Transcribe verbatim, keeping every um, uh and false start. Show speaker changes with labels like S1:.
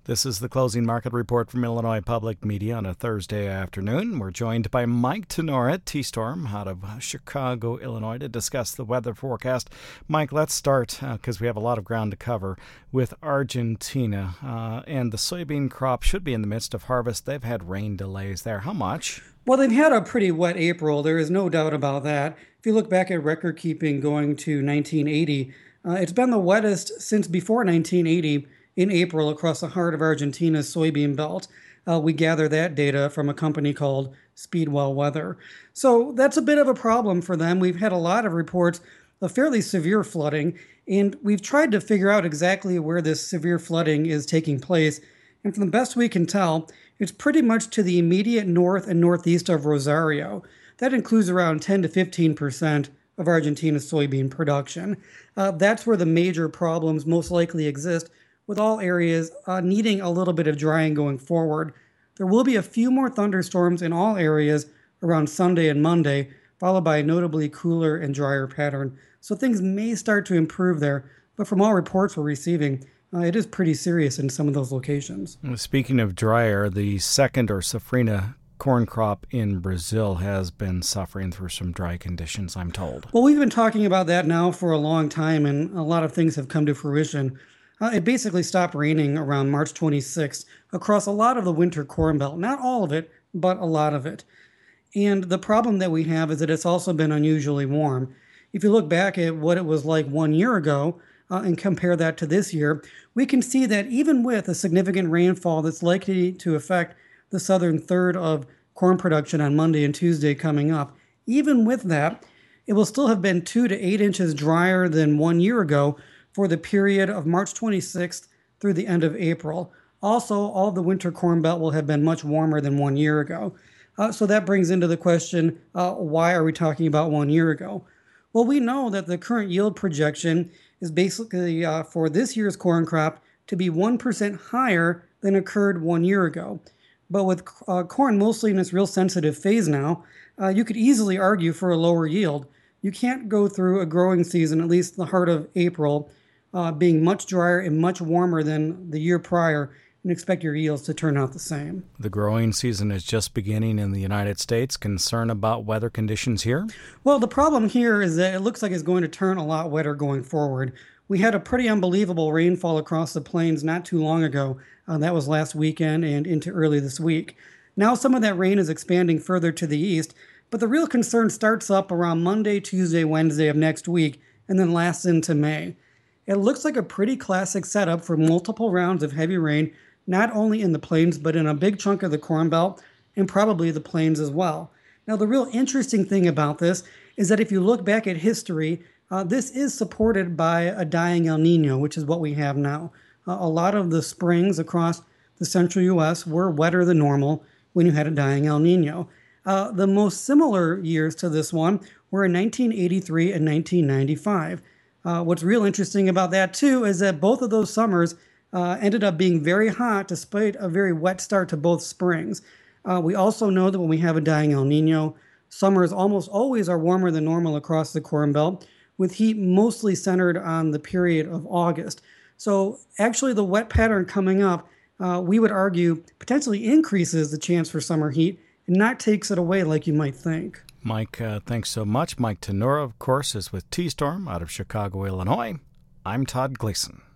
S1: This is the closing market report from Illinois Public Media on a Thursday afternoon. We're joined by Mike Tenore at T-Storm out of Chicago, Illinois, to discuss the weather forecast. Mike, let's start, because uh, we have a lot of ground to cover, with Argentina. Uh, and the soybean crop should be in the midst of harvest. They've had rain delays there. How much?
S2: Well, they've had a pretty wet April. There is no doubt about that. If you look back at record keeping going to nineteen eighty, uh, it's been the wettest since before nineteen eighty in April across the heart of Argentina's soybean belt. Uh, we gather that data from a company called Speedwell Weather. So that's a bit of a problem for them. We've had a lot of reports of fairly severe flooding, and we've tried to figure out exactly where this severe flooding is taking place. And from the best we can tell, it's pretty much to the immediate north and northeast of Rosario. That includes around ten to fifteen percent of Argentina's soybean production. Uh, that's where the major problems most likely exist, with all areas uh, needing a little bit of drying going forward. There will be a few more thunderstorms in all areas around Sunday and Monday, followed by a notably cooler and drier pattern. So things may start to improve there, but from all reports we're receiving, uh, it is pretty serious in some of those locations.
S1: Speaking of drier, the second or safrinha corn crop in Brazil has been suffering through some dry conditions, I'm told.
S2: Well, we've been talking about that now for a long time, and a lot of things have come to fruition. Uh, it basically stopped raining around March twenty-sixth across a lot of the winter corn belt. Not all of it, but a lot of it. And the problem that we have is that it's also been unusually warm. If you look back at what it was like one year ago uh, and compare that to this year, we can see that even with a significant rainfall that's likely to affect the southern third of corn production on Monday and Tuesday coming up, even with that, it will still have been two to eight inches drier than one year ago for the period of March twenty-sixth through the end of April. Also, all of the winter corn belt will have been much warmer than one year ago. Uh, so that brings into the question, uh, why are we talking about one year ago? Well, we know that the current yield projection is basically uh, for this year's corn crop to be one percent higher than occurred one year ago. But with uh, corn mostly in its real sensitive phase now, uh, you could easily argue for a lower yield. You can't go through a growing season, at least the heart of April, Uh, being much drier and much warmer than the year prior, and expect your yields to turn out the same.
S1: The growing season is just beginning in the United States. Concern about weather conditions here?
S2: Well, the problem here is that it looks like it's going to turn a lot wetter going forward. We had a pretty unbelievable rainfall across the plains not too long ago. Uh, that was last weekend and into early this week. Now some of that rain is expanding further to the east, but the real concern starts up around Monday, Tuesday, Wednesday of next week, and then lasts into May. It looks like a pretty classic setup for multiple rounds of heavy rain, not only in the plains, but in a big chunk of the Corn Belt and probably the plains as well. Now, the real interesting thing about this is that if you look back at history, uh, this is supported by a dying El Nino, which is what we have now. Uh, a lot of the springs across the central U S were wetter than normal when you had a dying El Nino. Uh, the most similar years to this one were in nineteen eighty-three and nineteen ninety-five. Uh, what's real interesting about that, too, is that both of those summers uh, ended up being very hot despite a very wet start to both springs. Uh, we also know that when we have a dying El Nino, summers almost always are warmer than normal across the Corn Belt, with heat mostly centered on the period of August. So actually the wet pattern coming up, uh, we would argue, potentially increases the chance for summer heat and not takes it away like you might think.
S1: Mike, uh, thanks so much. Mike Tenore, of course, is with T-Storm out of Chicago, Illinois. I'm Todd Gleason.